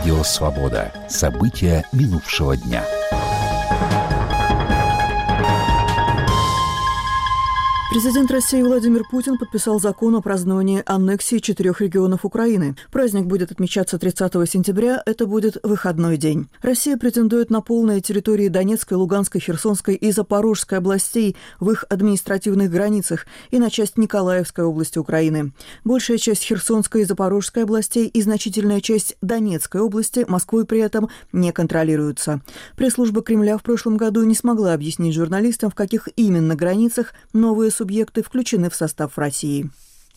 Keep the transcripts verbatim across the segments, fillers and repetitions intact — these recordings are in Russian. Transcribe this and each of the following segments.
Радио «Свобода». События минувшего дня. Президент России Владимир Путин подписал закон о праздновании аннексии четырех регионов Украины. Праздник будет отмечаться тридцатого сентября, это будет выходной день. Россия претендует на полные территории Донецкой, Луганской, Херсонской и Запорожской областей в их административных границах и на часть Николаевской области Украины. Большая часть Херсонской и Запорожской областей и значительная часть Донецкой области Москвой при этом не контролируются. Пресс-служба Кремля в прошлом году не смогла объяснить журналистам, в каких именно границах новые субъекты Субъекты включены в состав России.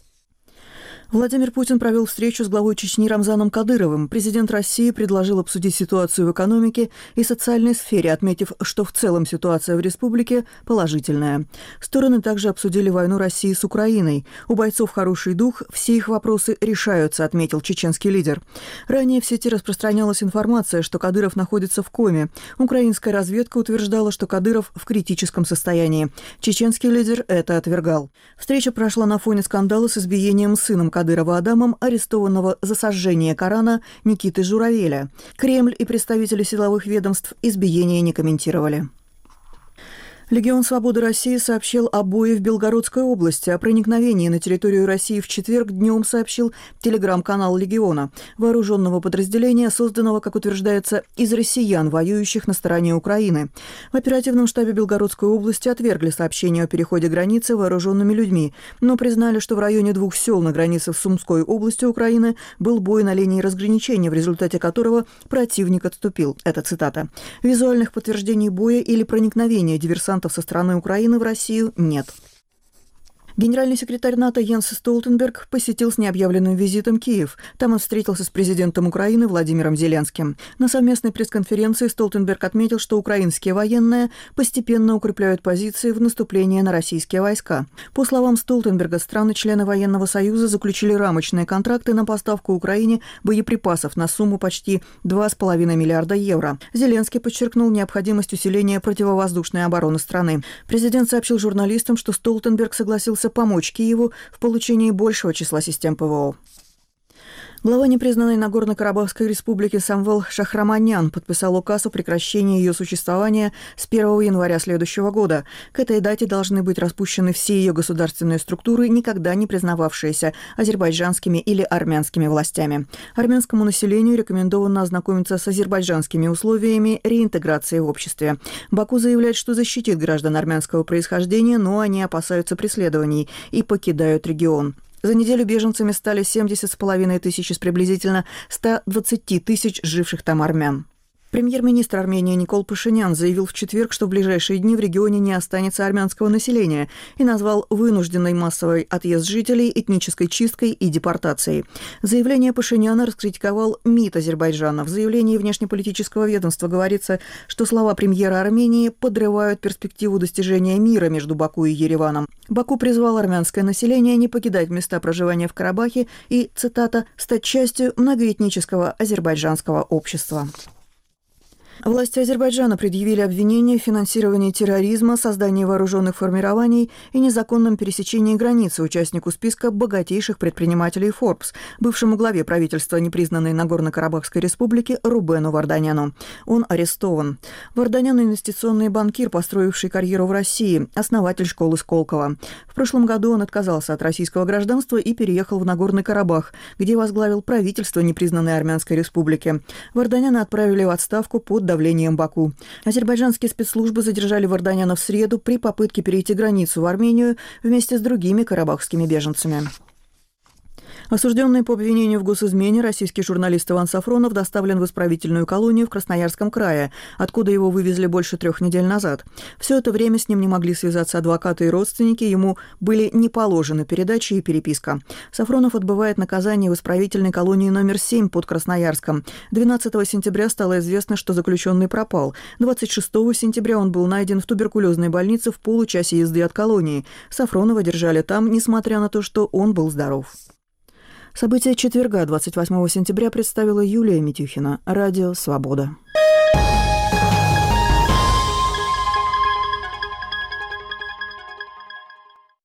Владимир Путин провел встречу с главой Чечни Рамзаном Кадыровым. Президент России предложил обсудить ситуацию в экономике и социальной сфере, отметив, что в целом ситуация в республике положительная. Стороны также обсудили войну России с Украиной. У бойцов хороший дух, все их вопросы решаются, отметил чеченский лидер. Ранее в сети распространялась информация, что Кадыров находится в коме. Украинская разведка утверждала, что Кадыров в критическом состоянии. Чеченский лидер это отвергал. Встреча прошла на фоне скандала с избиением сыном Кадырова Адамом, арестованного за сожжение Корана Никиты Журавеля. Кремль и представители силовых ведомств избиения не комментировали. Легион Свободы России сообщил о бое в Белгородской области. О проникновении на территорию России в четверг днем сообщил телеграм-канал Легиона, вооруженного подразделения, созданного, как утверждается, из россиян, воюющих на стороне Украины. В оперативном штабе Белгородской области отвергли сообщение о переходе границы вооруженными людьми, но признали, что в районе двух сел на границе с Сумской областью Украины был бой на линии разграничения, в результате которого противник отступил. Это цитата. Визуальных подтверждений боя или проникновения диверсантов со стороны Украины в Россию нет. Генеральный секретарь НАТО Йенс Столтенберг посетил с необъявленным визитом Киев. Там он встретился с президентом Украины Владимиром Зеленским. На совместной пресс-конференции Столтенберг отметил, что украинские военные постепенно укрепляют позиции в наступлении на российские войска. По словам Столтенберга, страны-члены военного союза заключили рамочные контракты на поставку Украине боеприпасов на сумму почти два с половиной миллиарда евро. Зеленский подчеркнул необходимость усиления противовоздушной обороны страны. Президент сообщил журналистам, что Столтенберг согласился помочь Киеву в получении большего числа систем ПВО. Глава непризнанной Нагорно-Карабахской республики Самвел Шахраманян подписал указ о прекращении ее существования с первого января следующего года. К этой дате должны быть распущены все ее государственные структуры, никогда не признававшиеся азербайджанскими или армянскими властями. Армянскому населению рекомендовано ознакомиться с азербайджанскими условиями реинтеграции в обществе. Баку заявляет, что защитит граждан армянского происхождения, но они опасаются преследований и покидают регион. За неделю беженцами стали семьдесят с половиной тысяч из приблизительно ста двадцати тысяч живших там армян. Премьер-министр Армении Никол Пашинян заявил в четверг, что в ближайшие дни в регионе не останется армянского населения, и назвал вынужденный массовый отъезд жителей этнической чисткой и депортацией. Заявление Пашиняна раскритиковал МИД Азербайджана. В заявлении внешнеполитического ведомства говорится, что слова премьера Армении подрывают перспективу достижения мира между Баку и Ереваном. Баку призвал армянское население не покидать места проживания в Карабахе и, цитата, «стать частью многоэтнического азербайджанского общества». Власти Азербайджана предъявили обвинения в финансировании терроризма, создании вооруженных формирований и незаконном пересечении границы участнику списка богатейших предпринимателей Forbes, бывшему главе правительства непризнанной Нагорно-Карабахской республики Рубену Варданяну. Он арестован. Варданян – инвестиционный банкир, построивший карьеру в России, основатель школы Сколково. В прошлом году он отказался от российского гражданства и переехал в Нагорный Карабах, где возглавил правительство непризнанной Армянской республики. Варданяна отправили в отставку под давлением Баку. Азербайджанские спецслужбы задержали Варданяна в среду при попытке перейти границу в Армению вместе с другими карабахскими беженцами. Осужденный по обвинению в госизмене российский журналист Иван Сафронов доставлен в исправительную колонию в Красноярском крае, откуда его вывезли больше трех недель назад. Все это время с ним не могли связаться адвокаты и родственники, ему были не положены передачи и переписка. Сафронов отбывает наказание в исправительной колонии номер семь под Красноярском. двенадцатого сентября стало известно, что заключенный пропал. двадцать шестого сентября он был найден в туберкулезной больнице в получасе езды от колонии. Сафронова держали там, несмотря на то, что он был здоров. События четверга, двадцать восьмого сентября, представила Юлия Митюхина. Радио «Свобода».